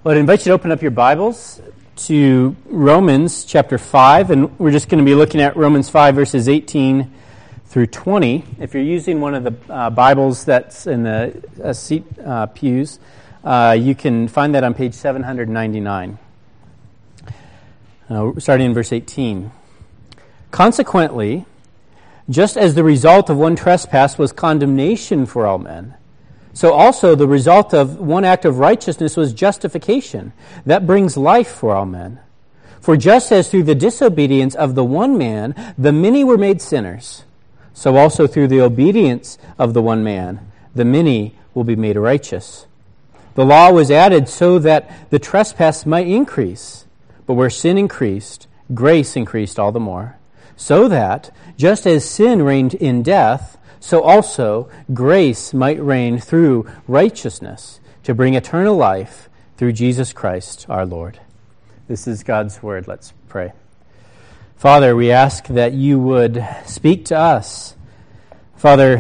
Well, I'd invite you to open up your Bibles to Romans chapter 5, and we're just going to be looking at Romans 5, verses 18 through 20. If you're using one of the Bibles that's in the seat pews, you can find that on page 799. Starting in verse 18. Consequently, just as the result of one trespass was condemnation for all men, so also the result of one act of righteousness was justification. That brings life for all men. For just as through the disobedience of the one man the many were made sinners, so also through the obedience of the one man the many will be made righteous. The law was added so that the trespass might increase, but where sin increased, grace increased all the more, so that, just as sin reigned in death, so also grace might reign through righteousness to bring eternal life through Jesus Christ our Lord. This is God's word. Let's pray. Father, we ask that you would speak to us. Father,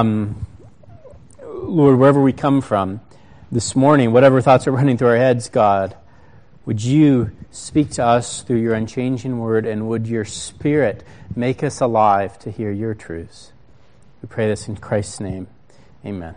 Lord, wherever we come from this morning, whatever thoughts are running through our heads, God, would you speak to us through your unchanging word, and would your Spirit make us alive to hear your truths? We pray this in Christ's name. Amen.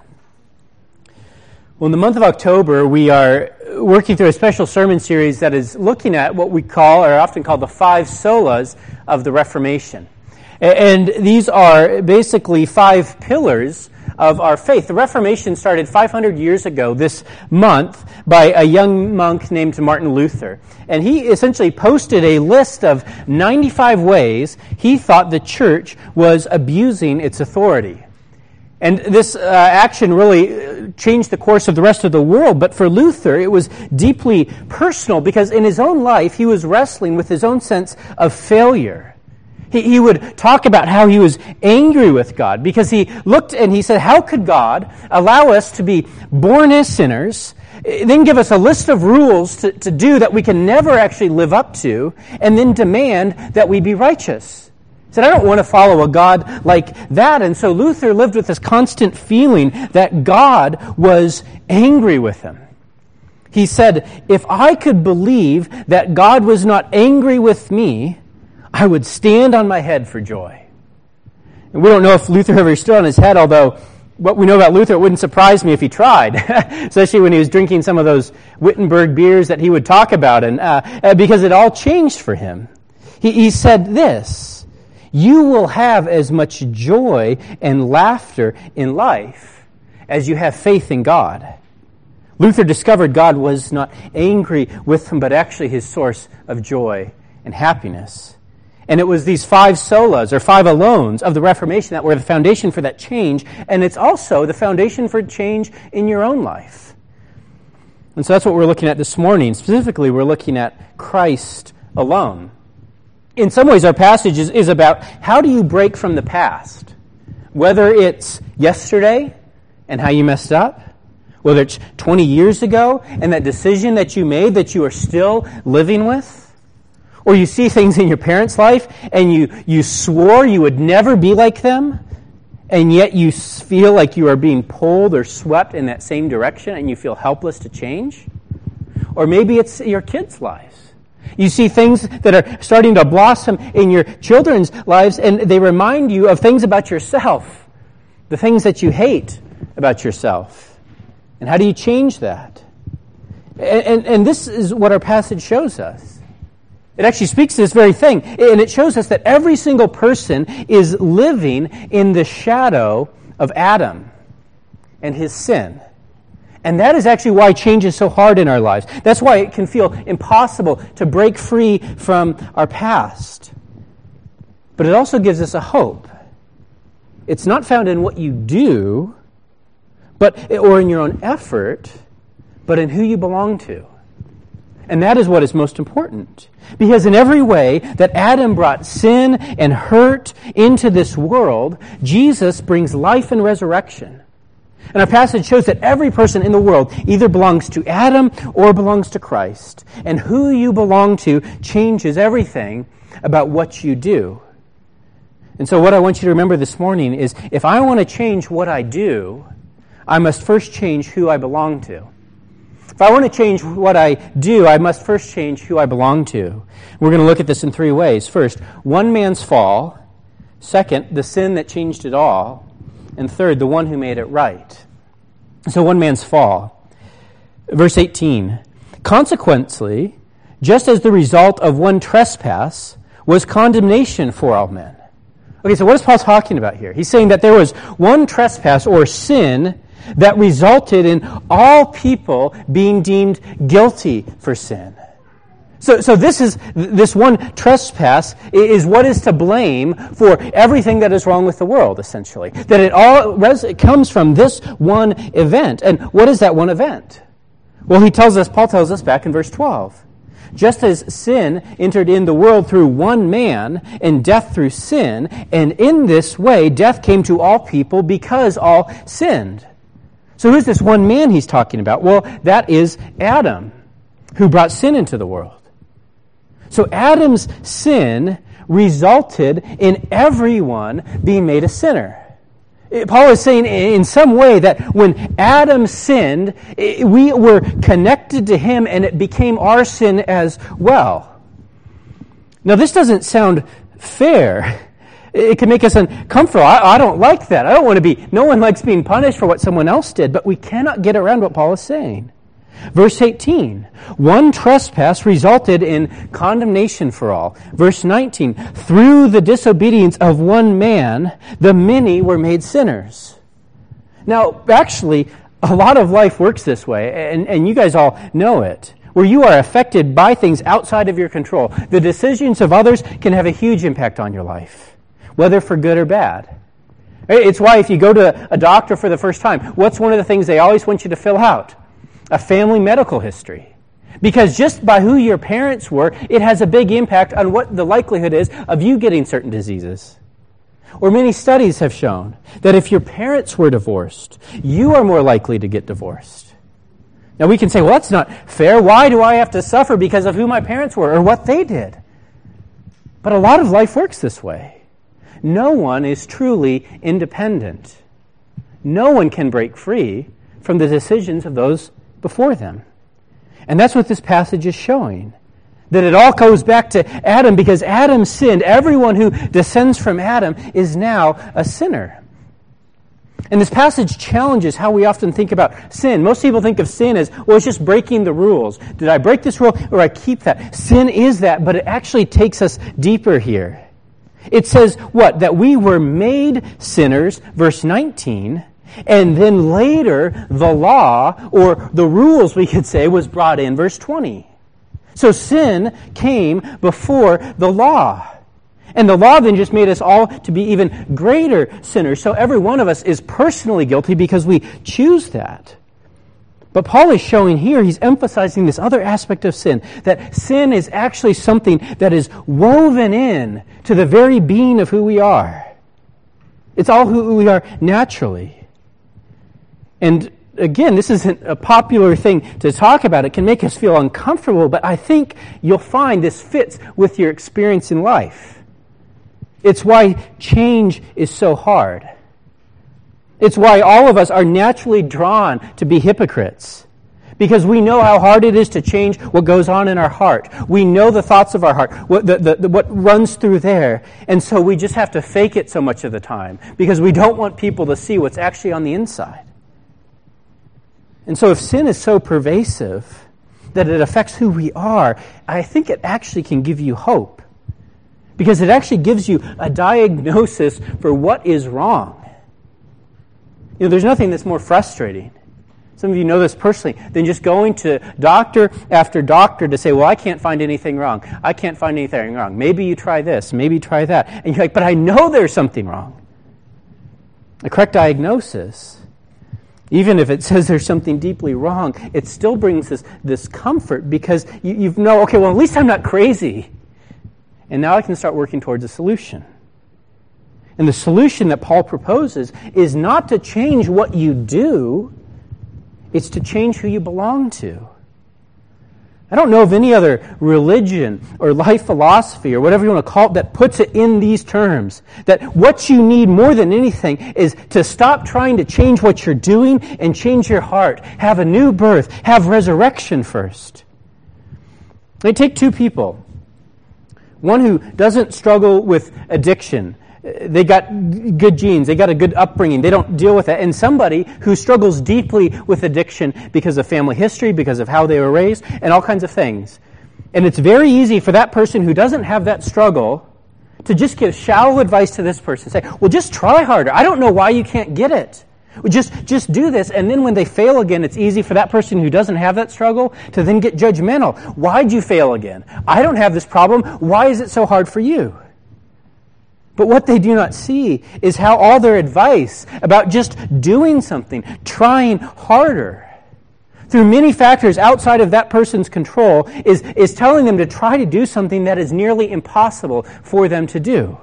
Well, in the month of October, we are working through a special sermon series that is looking at what we call, or often called, the five solas of the Reformation. And these are basically five pillars of our faith. The Reformation started 500 years ago this month by a young monk named Martin Luther. And he essentially posted a list of 95 ways he thought the church was abusing its authority. And this action really changed the course of the rest of the world. But for Luther, it was deeply personal because in his own life, he was wrestling with his own sense of failure. He would talk about how he was angry with God because he looked and he said, how could God allow us to be born as sinners, then give us a list of rules to do that we can never actually live up to, and then demand that we be righteous? He said, I don't want to follow a God like that. And so Luther lived with this constant feeling that God was angry with him. He said, if I could believe that God was not angry with me, I would stand on my head for joy. And we don't know if Luther ever stood on his head, although what we know about Luther, it wouldn't surprise me if he tried, especially when he was drinking some of those Wittenberg beers that he would talk about, and because it all changed for him. He said this, you will have as much joy and laughter in life as you have faith in God. Luther discovered God was not angry with him, but actually his source of joy and happiness. And it was these five solas, or five alones, of the Reformation that were the foundation for that change. And it's also the foundation for change in your own life. And so that's what we're looking at this morning. Specifically, we're looking at Christ alone. In some ways, our passage is about how do you break from the past? Whether it's yesterday and how you messed up, whether it's 20 years ago and that decision that you made that you are still living with, or you see things in your parents' life and you swore you would never be like them, and yet you feel like you are being pulled or swept in that same direction and you feel helpless to change. Or maybe it's your kids' lives. You see things that are starting to blossom in your children's lives and they remind you of things about yourself, the things that you hate about yourself. And how do you change that? And this is what our passage shows us. It actually speaks to this very thing, and it shows us that every single person is living in the shadow of Adam and his sin. And that is actually why change is so hard in our lives. That's why it can feel impossible to break free from our past. But it also gives us a hope. It's not found in what you do, or in your own effort, but in who you belong to. And that is what is most important. Because in every way that Adam brought sin and hurt into this world, Jesus brings life and resurrection. And our passage shows that every person in the world either belongs to Adam or belongs to Christ. And who you belong to changes everything about what you do. And so what I want you to remember this morning is if I want to change what I do, I must first change who I belong to. If I want to change what I do, I must first change who I belong to. We're going to look at this in three ways. First, one man's fall. Second, the sin that changed it all. And third, the one who made it right. So one man's fall. Verse 18. Consequently, just as the result of one trespass was condemnation for all men. Okay, so what is Paul talking about here? He's saying that there was one trespass or sin that resulted in all people being deemed guilty for sin. So this one trespass is what is to blame for everything that is wrong with the world, essentially. That it comes from this one event. And what is that one event? Well, Paul tells us back in verse 12. Just as sin entered in the world through one man, and death through sin, and in this way death came to all people because all sinned. So who's this one man he's talking about? Well, that is Adam, who brought sin into the world. So Adam's sin resulted in everyone being made a sinner. Paul is saying in some way that when Adam sinned, we were connected to him and it became our sin as well. Now this doesn't sound fair. It can make us uncomfortable. I don't like that. I don't want to be, no one likes being punished for what someone else did, but we cannot get around what Paul is saying. Verse 18, one trespass resulted in condemnation for all. Verse 19, through the disobedience of one man, the many were made sinners. Now, actually, a lot of life works this way, and you guys all know it, where you are affected by things outside of your control. The decisions of others can have a huge impact on your life, whether for good or bad. It's why if you go to a doctor for the first time, what's one of the things they always want you to fill out? A family medical history. Because just by who your parents were, it has a big impact on what the likelihood is of you getting certain diseases. Or many studies have shown that if your parents were divorced, you are more likely to get divorced. Now we can say, well, that's not fair. Why do I have to suffer because of who my parents were or what they did? But a lot of life works this way. No one is truly independent. No one can break free from the decisions of those before them. And that's what this passage is showing. That it all goes back to Adam because Adam sinned. Everyone who descends from Adam is now a sinner. And this passage challenges how we often think about sin. Most people think of sin as, well, it's just breaking the rules. Did I break this rule or I keep that? Sin is that, but it actually takes us deeper here. It says what? That we were made sinners, verse 19, and then later the law, or the rules we could say, was brought in, verse 20. So sin came before the law. And the law then just made us all to be even greater sinners. So every one of us is personally guilty because we choose that. But Paul is showing here, he's emphasizing this other aspect of sin, that sin is actually something that is woven in to the very being of who we are. It's all who we are naturally. And again, this isn't a popular thing to talk about. It can make us feel uncomfortable, but I think you'll find this fits with your experience in life. It's why change is so hard. It's why all of us are naturally drawn to be hypocrites. Because we know how hard it is to change what goes on in our heart. We know the thoughts of our heart, what runs through there. And so we just have to fake it so much of the time. Because we don't want people to see what's actually on the inside. And so if sin is so pervasive that it affects who we are, I think it actually can give you hope. Because it actually gives you a diagnosis for what is wrong. You know, there's nothing that's more frustrating. Some of you know this personally, than just going to doctor after doctor to say, well, I can't find anything wrong. I can't find anything wrong. Maybe you try this. Maybe try that. And you're like, but I know there's something wrong. A correct diagnosis, even if it says there's something deeply wrong, it still brings this comfort because you know, okay, well, at least I'm not crazy. And now I can start working towards a solution. And the solution that Paul proposes is not to change what you do, it's to change who you belong to. I don't know of any other religion or life philosophy or whatever you want to call it that puts it in these terms. That what you need more than anything is to stop trying to change what you're doing and change your heart. Have a new birth. Have resurrection first. They take two people. One who doesn't struggle with addiction. They got good genes. They got a good upbringing. They don't deal with it. And somebody who struggles deeply with addiction because of family history, because of how they were raised, and all kinds of things. And it's very easy for that person who doesn't have that struggle to just give shallow advice to this person. Say, well, just try harder. I don't know why you can't get it. Just do this. And then when they fail again, it's easy for that person who doesn't have that struggle to then get judgmental. Why'd you fail again? I don't have this problem. Why is it so hard for you? But what they do not see is how all their advice about just doing something, trying harder, through many factors outside of that person's control, is telling them to try to do something that is nearly impossible for them to do.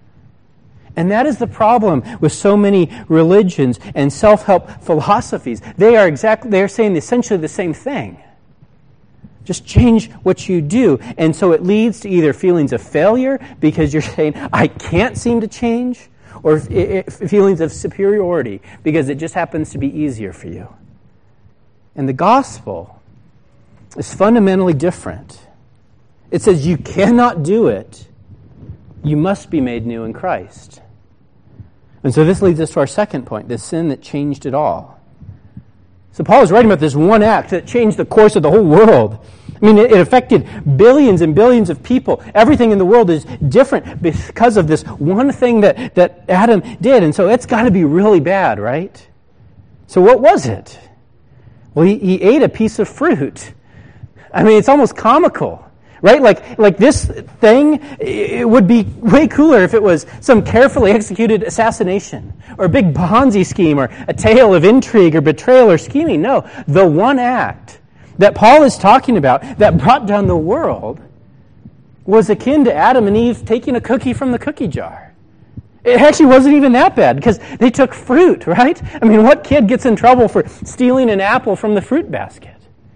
And that is the problem with so many religions and self-help philosophies. They are saying essentially the same thing. Just change what you do. And so it leads to either feelings of failure because you're saying, I can't seem to change, or feelings of superiority because it just happens to be easier for you. And the gospel is fundamentally different. It says you cannot do it. You must be made new in Christ. And so this leads us to our second point, the sin that changed it all. So Paul is writing about this one act that changed the course of the whole world. I mean, it affected billions and billions of people. Everything in the world is different because of this one thing that Adam did. And so it's got to be really bad, right? So what was it? Well, he ate a piece of fruit. I mean, it's almost comical, right? Like this thing, it would be way cooler if it was some carefully executed assassination or a big Ponzi scheme or a tale of intrigue or betrayal or scheming. No, the one act that Paul is talking about that brought down the world was akin to Adam and Eve taking a cookie from the cookie jar. It actually wasn't even that bad because they took fruit, right? I mean, what kid gets in trouble for stealing an apple from the fruit basket?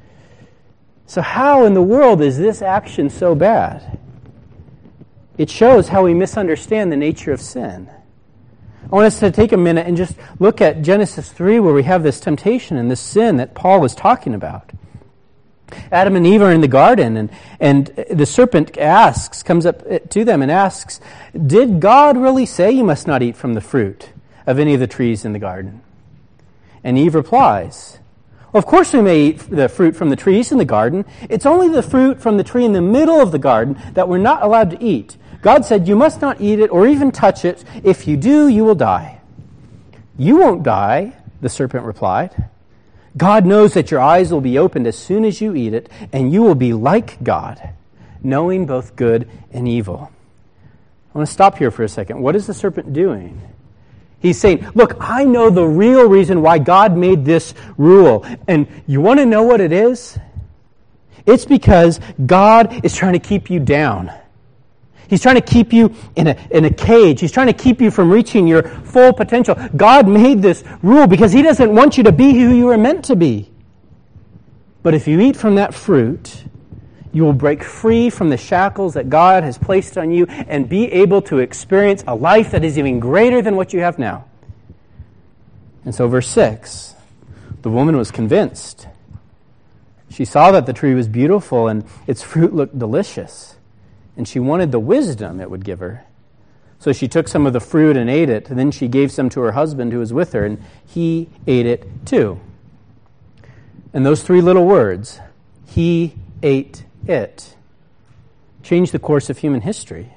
So how in the world is this action so bad? It shows how we misunderstand the nature of sin. I want us to take a minute and just look at Genesis 3 where we have this temptation and this sin that Paul is talking about. Adam and Eve are in the garden, and the serpent comes up to them and asks, did God really say you must not eat from the fruit of any of the trees in the garden? And Eve replies, well, of course we may eat the fruit from the trees in the garden. It's only the fruit from the tree in the middle of the garden that we're not allowed to eat. God said you must not eat it or even touch it. If you do, you will die. You won't die, the serpent replied. God knows that your eyes will be opened as soon as you eat it, and you will be like God, knowing both good and evil. I want to stop here for a second. What is the serpent doing? He's saying, look, I know the real reason why God made this rule. And you want to know what it is? It's because God is trying to keep you down. He's trying to keep you in a cage. He's trying to keep you from reaching your full potential. God made this rule because He doesn't want you to be who you were meant to be. But if you eat from that fruit, you will break free from the shackles that God has placed on you and be able to experience a life that is even greater than what you have now. And so verse 6, the woman was convinced. She saw that the tree was beautiful and its fruit looked delicious. And she wanted the wisdom it would give her. So she took some of the fruit and ate it. And then she gave some to her husband who was with her, and he ate it too. And those three little words, he ate it, changed the course of human history.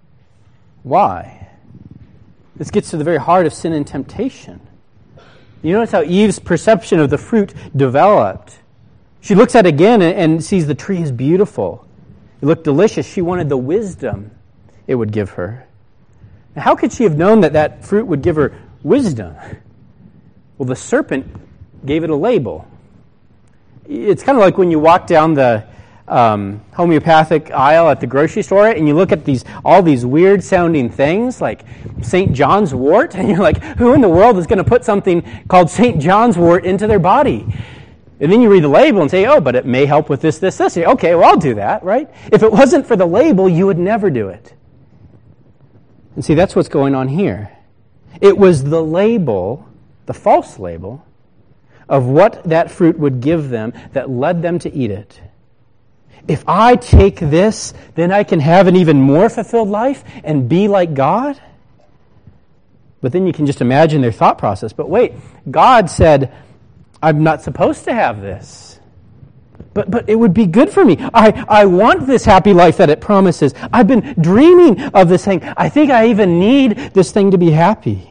Why? This gets to the very heart of sin and temptation. You notice how Eve's perception of the fruit developed. She looks at it again and sees the tree is beautiful. It looked delicious. She wanted the wisdom it would give her. Now, how could she have known that fruit would give her wisdom? Well, the serpent gave it a label. It's kind of like when you walk down the homeopathic aisle at the grocery store and you look at all these weird sounding things like St. John's wort, and you're like, who in the world is going to put something called St. John's wort into their body? And then you read the label and say, oh, but it may help with this, this, this. Okay, well, I'll do that, right? If it wasn't for the label, you would never do it. And see, that's what's going on here. It was the label, the false label, of what that fruit would give them that led them to eat it. If I take this, then I can have an even more fulfilled life and be like God? But then you can just imagine their thought process. But wait, God said, I'm not supposed to have this. But it would be good for me. I want this happy life that it promises. I've been dreaming of this thing. I think I even need this thing to be happy.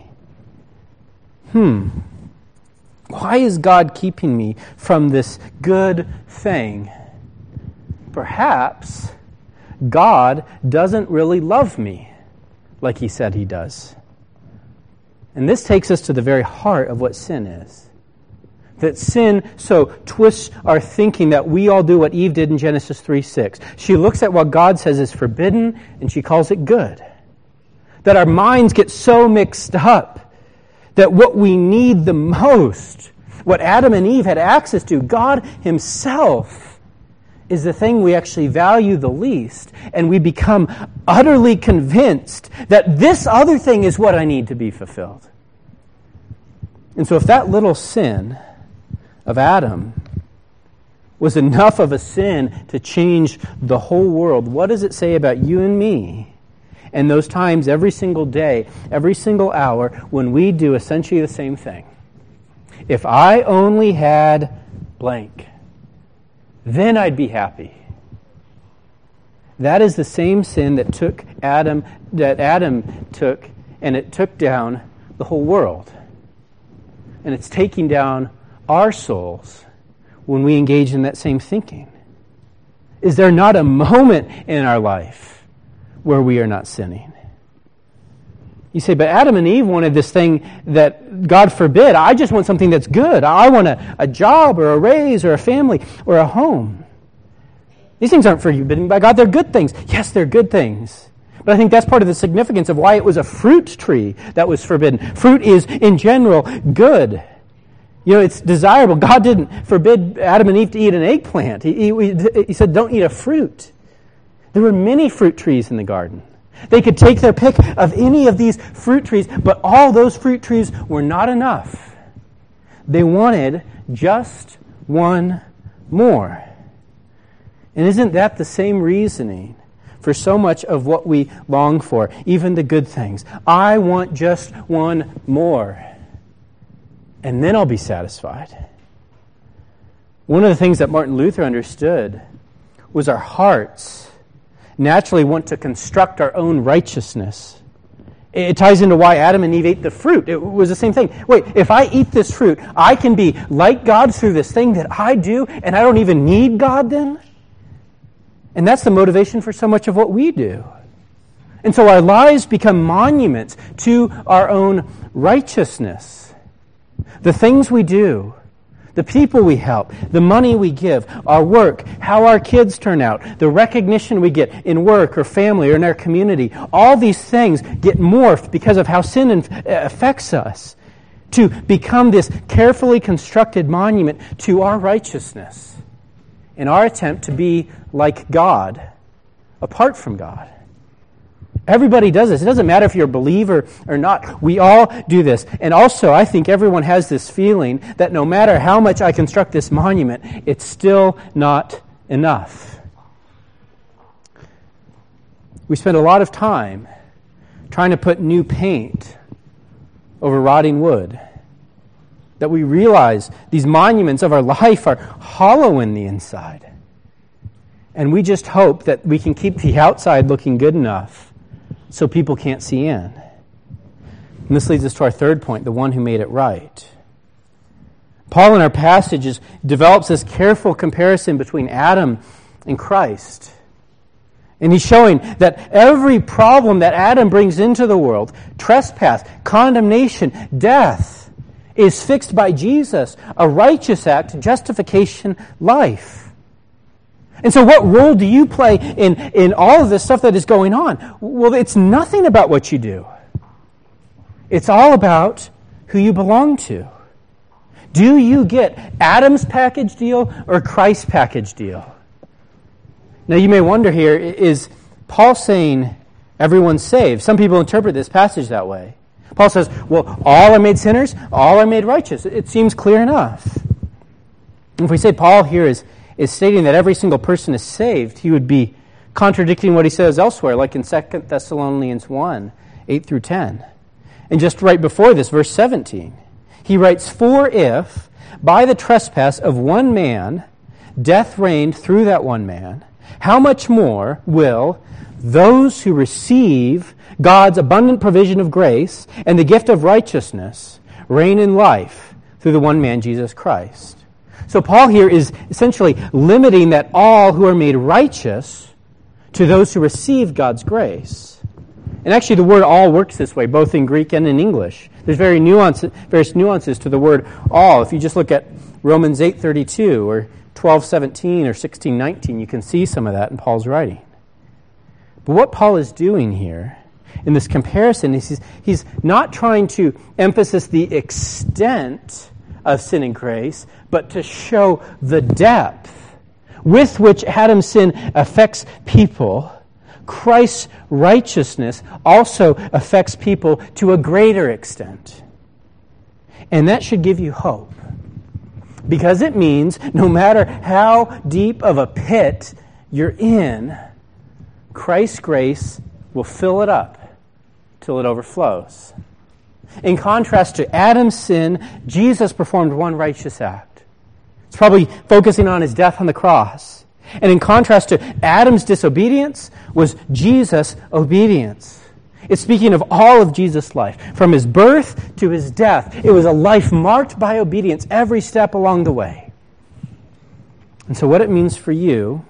Why is God keeping me from this good thing? Perhaps God doesn't really love me like He said He does. And this takes us to the very heart of what sin is. That sin so twists our thinking that we all do what Eve did in Genesis 3:6. She looks at what God says is forbidden and she calls it good. That our minds get so mixed up that what we need the most, what Adam and Eve had access to, God Himself, is the thing we actually value the least, and we become utterly convinced that this other thing is what I need to be fulfilled. And so if that little sin of Adam was enough of a sin to change the whole world, what does it say about you and me and those times every single day, every single hour when we do essentially the same thing? If I only had blank, then I'd be happy. That is the same sin that Adam took, and it took down the whole world. And it's taking down our souls when we engage in that same thinking. Is there not a moment in our life where we are not sinning? You say, but Adam and Eve wanted this thing that God forbid. I just want something that's good. I want a job or a raise or a family or a home. These things aren't forbidden by God. They're good things. Yes, they're good things. But I think that's part of the significance of why it was a fruit tree that was forbidden. Fruit is, in general, good. You know, it's desirable. God didn't forbid Adam and Eve to eat an eggplant. He said, don't eat a fruit. There were many fruit trees in the garden. They could take their pick of any of these fruit trees, but all those fruit trees were not enough. They wanted just one more. And isn't that the same reasoning for so much of what we long for, even the good things? I want just one more, and then I'll be satisfied. One of the things that Martin Luther understood was our hearts naturally want to construct our own righteousness. It ties into why Adam and Eve ate the fruit. It was the same thing. Wait, if I eat this fruit, I can be like God through this thing that I do, and I don't even need God then? And that's the motivation for so much of what we do. And so our lives become monuments to our own righteousness. The things we do, the people we help, the money we give, our work, how our kids turn out, the recognition we get in work or family or in our community, all these things get morphed because of how sin affects us to become this carefully constructed monument to our righteousness in our attempt to be like God apart from God. Everybody does this. It doesn't matter if you're a believer or not. We all do this. And also, I think everyone has this feeling that no matter how much I construct this monument, it's still not enough. We spend a lot of time trying to put new paint over rotting wood. That we realize these monuments of our life are hollow in the inside. And we just hope that we can keep the outside looking good enough so people can't see in. And this leads us to our third point, the one who made it right. Paul in our passages develops this careful comparison between Adam and Christ. And he's showing that every problem that Adam brings into the world, trespass, condemnation, death, is fixed by Jesus, a righteous act, justification, life. And so what role do you play in all of this stuff that is going on? Well, it's nothing about what you do. It's all about who you belong to. Do you get Adam's package deal or Christ's package deal? Now you may wonder here, is Paul saying everyone's saved? Some people interpret this passage that way. Paul says, well, all are made sinners, all are made righteous. It seems clear enough. If we say Paul here is stating that every single person is saved, he would be contradicting what he says elsewhere, like in 2 Thessalonians 1, 8 through 10. And just right before this, verse 17, he writes, "For if, by the trespass of one man, death reigned through that one man, how much more will those who receive God's abundant provision of grace and the gift of righteousness reign in life through the one man, Jesus Christ?" So Paul here is essentially limiting that all who are made righteous to those who receive God's grace. And actually the word all works this way, both in Greek and in English. There's various nuances to the word all. If you just look at Romans 8:32 or 12:17 or 16:19, you can see some of that in Paul's writing. But what Paul is doing here in this comparison is he's not trying to emphasize the extent of sin and grace, but to show the depth with which Adam's sin affects people. Christ's righteousness also affects people to a greater extent. And that should give you hope. Because it means no matter how deep of a pit you're in, Christ's grace will fill it up till it overflows. In contrast to Adam's sin, Jesus performed one righteous act. It's probably focusing on his death on the cross. And in contrast to Adam's disobedience was Jesus' obedience. It's speaking of all of Jesus' life, from his birth to his death. It was a life marked by obedience every step along the way. And so what it means for you,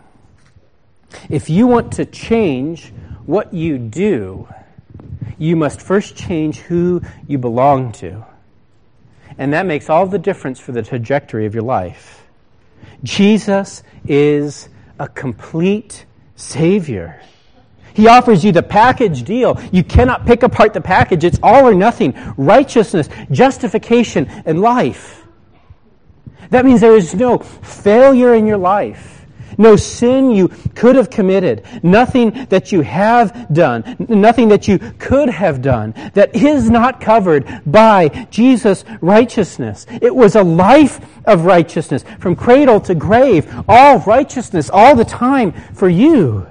if you want to change what you do, you must first change who you belong to. And that makes all the difference for the trajectory of your life. Jesus is a complete Savior. He offers you the package deal. You cannot pick apart the package. It's all or nothing. Righteousness, justification, and life. That means there is no failure in your life. No sin you could have committed. Nothing that you have done. Nothing that you could have done that is not covered by Jesus' righteousness. It was a life of righteousness from cradle to grave. All righteousness all the time for you.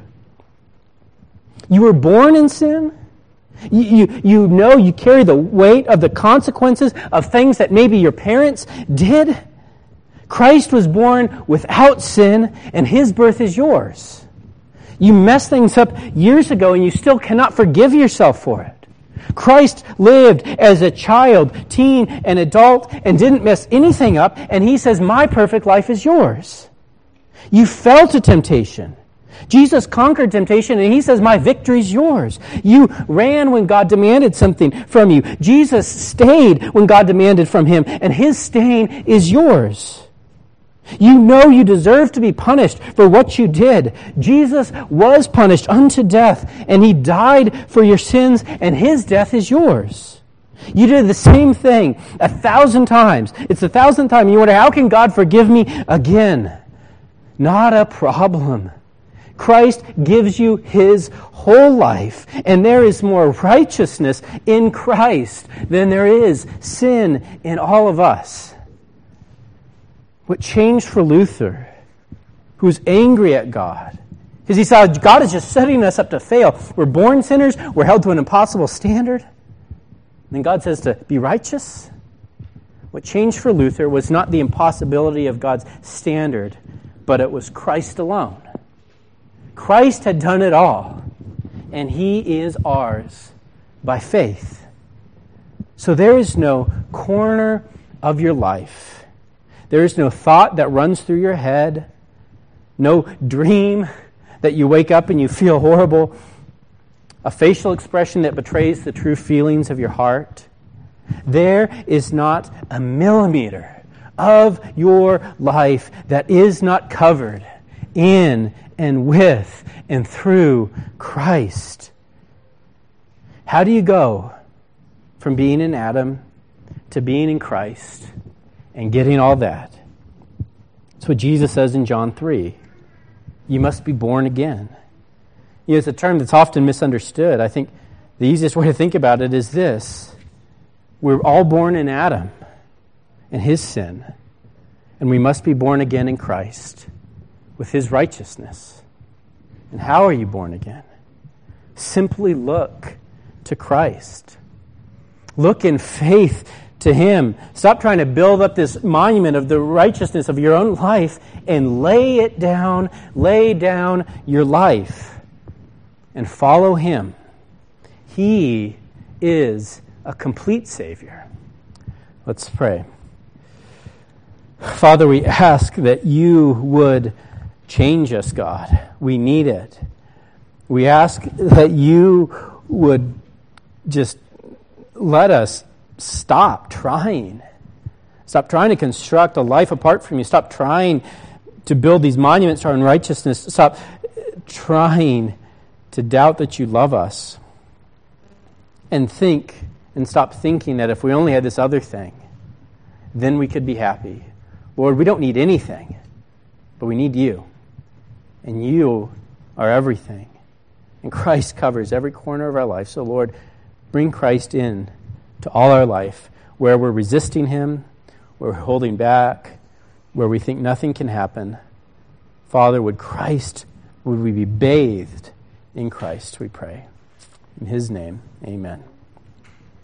You were born in sin. You know you carry the weight of the consequences of things that maybe your parents did. Christ was born without sin, and his birth is yours. You messed things up years ago, and you still cannot forgive yourself for it. Christ lived as a child, teen, and adult, and didn't mess anything up, and he says, my perfect life is yours. You fell to temptation. Jesus conquered temptation, and he says, my victory is yours. You ran when God demanded something from you. Jesus stayed when God demanded from him, and his staying is yours. You know you deserve to be punished for what you did. Jesus was punished unto death, and he died for your sins, and his death is yours. You did the same thing 1,000 times. It's the 1,000th time. You wonder, how can God forgive me again? Not a problem. Christ gives you his whole life, and there is more righteousness in Christ than there is sin in all of us. What changed for Luther, who was angry at God, because he saw God is just setting us up to fail. We're born sinners. We're held to an impossible standard. And then God says to be righteous. What changed for Luther was not the impossibility of God's standard, but it was Christ alone. Christ had done it all, and he is ours by faith. So there is no corner of your life, there is no thought that runs through your head, no dream that you wake up and you feel horrible, a facial expression that betrays the true feelings of your heart. There is not a millimeter of your life that is not covered in and with and through Christ. How do you go from being in Adam to being in Christ and getting all that. That's what Jesus says in John 3. You must be born again. It's a term that's often misunderstood. I think the easiest way to think about it is this. We're all born in Adam and his sin, and we must be born again in Christ with his righteousness. And how are you born again? Simply look to Christ. Look in faith to him. Stop trying to build up this monument of the righteousness of your own life and lay down your life and follow him. He is a complete Savior. Let's pray. Father, we ask that you would change us, God. We need it. We ask that you would just let us stop trying. Stop trying to construct a life apart from you. Stop trying to build these monuments to our unrighteousness. Stop trying to doubt that you love us. And stop thinking that if we only had this other thing, then we could be happy. Lord, we don't need anything, but we need you. And you are everything. And Christ covers every corner of our life. So, Lord, bring Christ in to all our life, where we're resisting him, where we're holding back, where we think nothing can happen. Father, would we be bathed in Christ, we pray. In his name, amen.